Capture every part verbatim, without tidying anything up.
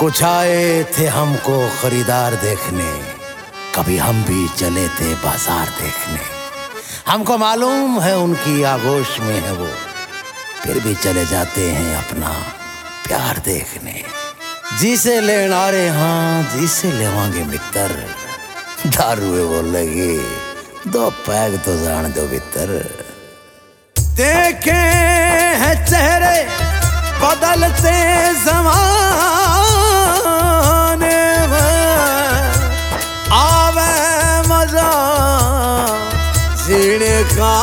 कुछ आए थे हमको खरीदार देखने, कभी हम भी चले थे बाजार देखने। हमको मालूम है उनकी आगोश में है वो, फिर भी चले जाते हैं अपना प्यार देखने। जी से लेना रे हाँ, जी से लेवांगे मित्र, दारुए बोलेगी दो पैग तो जान दो भीतर। देखे हैं चेहरे बदलते ज़माने में, आवे मजा जीने का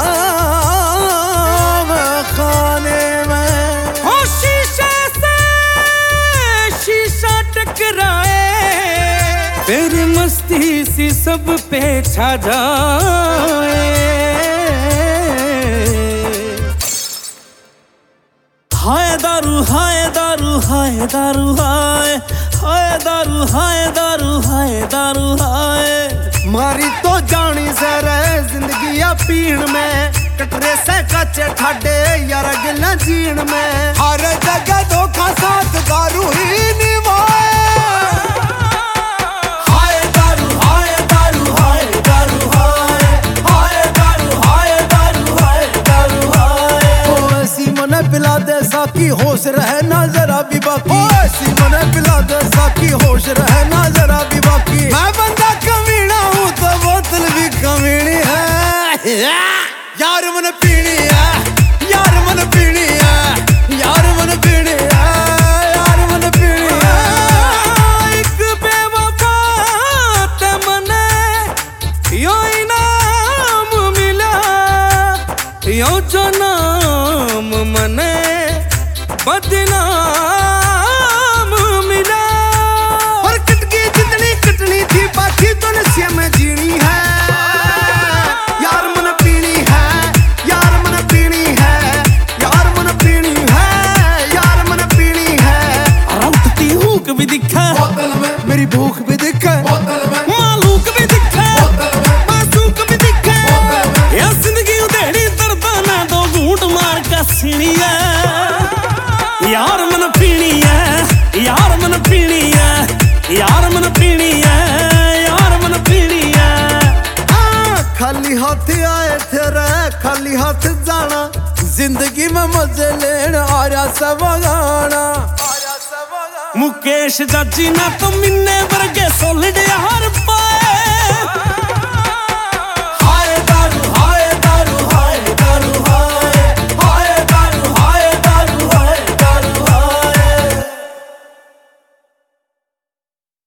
खाने में। हो शीशे से शीशा टकराए, तेरी मस्ती सी सब पे छा जाए। हाय दारू हाय दारू हाय दारू हाय, हाय दारू हाय दारू हाय दारू हाय। मारी तो जानी से रहे जिंदगी या पीण में, कटरे से कच्चे ठाडे यार गिला जीण में। हर जगह धोखा साथ दारू ही निभाए। हाय दारू हाय दारू हाय दारू हाय, हाय दारू हाय दारू हाय दारू हाय। ओ ऐसी मने पिला दे साकी होश रहे ना जरा भी बाकी। ओ ऐसी मने पिला दे साकी होश रहे ना जरा भी बाकी। मैं बंदा कमीना हूँ तो बोतल भी कमीनी है। यार मन पीनी है, यार मन पीनी है, यार मन पीनी है, यार मन पीनी है। एक बेवफा ते मने यो इनाम मिला, यो जन्म मने बदनाम मिला। और कटकी जितनी कटनी थी बाकी तो नशे में जीनी है। यार मन पीनी है, यार मन पीनी है, यार मन पीनी है, यार मन पीनी है। रौटती हूँ भी दिखा बोतल में, मेरी भूख भी दिखे बोतल में, मालूक भी दिखा बोतल में, मासूक भी दिखा। बोतल में। या जिंदगी उधेड़ी दर्दा ना दो घूंट मार का सीनिया। यार मन पीनी है, यार मन पीनी है, यार मन पीनी है, यार मन पीनी है। हाँ, खाली हाथ आए थे रे खाली हाथ जाना, जिंदगी में मजे लेना आया सब गाना। मुकेश जाजी ना तो मिन्ने वर्गे सोलिड हर पा